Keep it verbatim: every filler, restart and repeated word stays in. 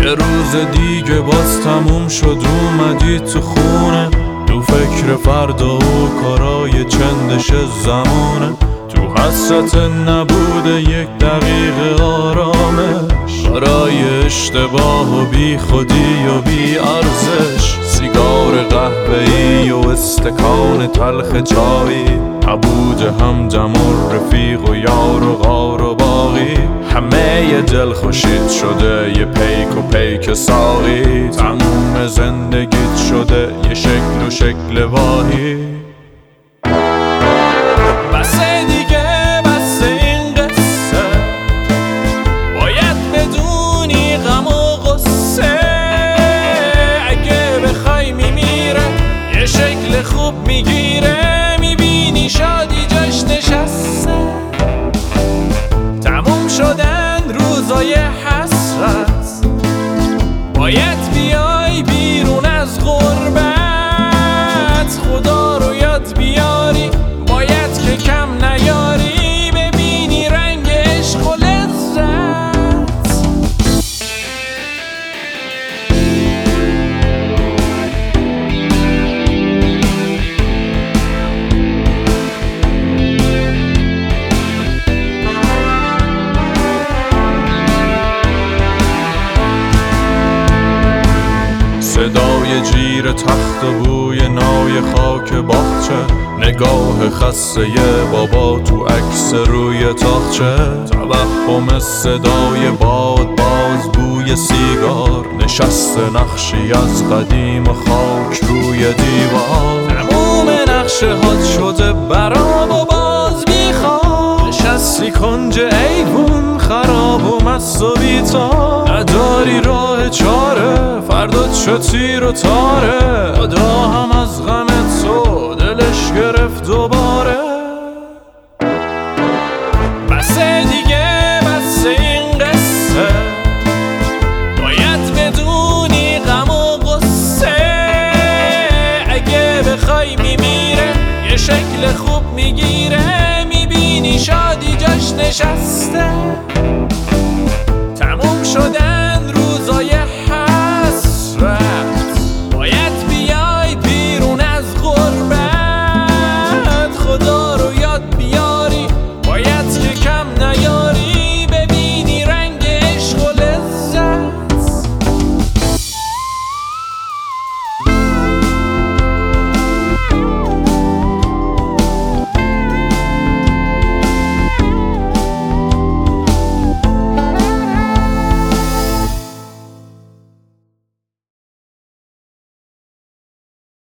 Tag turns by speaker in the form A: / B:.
A: یه روز دیگه باز تموم شد اومدی تو خونه، تو فکر فردا و کارای چندش زمونه، تو حسرت نبوده یک دقیقه آرامش، برای اشتباه و بی خودی و بی ارزش. سیگار قهوه‌ای و استکان تلخ چایی، نبود همدم و رفیق و یار و غار و باقی، همه ی دل خوشید شده یه پیک و پیک ساقی، تموم زندگیت شده یه شکل و شکل واهی. بسه دیگه بسه این قصه، باید بدونی غم و غصه، اگه بخوای میمیره یه شکل خوب میگیره، میبینی شادی جاش نشسته، تموم شدن روزای حسرت، باید بیای بیرون از غربت، خدا رو یاد بیاری باید که کم نیاری، ببینی رنگ عشق و لذت. صدای جیر تخت و بوی نای خاک باغچه، نگاه خسته بابا تو عکس روی تاقچه، توهم صدای باد باز بوی سیگار، نشسته نقشی از قدیم خاک روی دیوار، تموم نقشه هات شده برام و باز بیخواد، نشستی کنج ایوون خراب و مست و بی‌تاب، نداری راه چاره فردات شد تیر و تاره، خدا هم از غم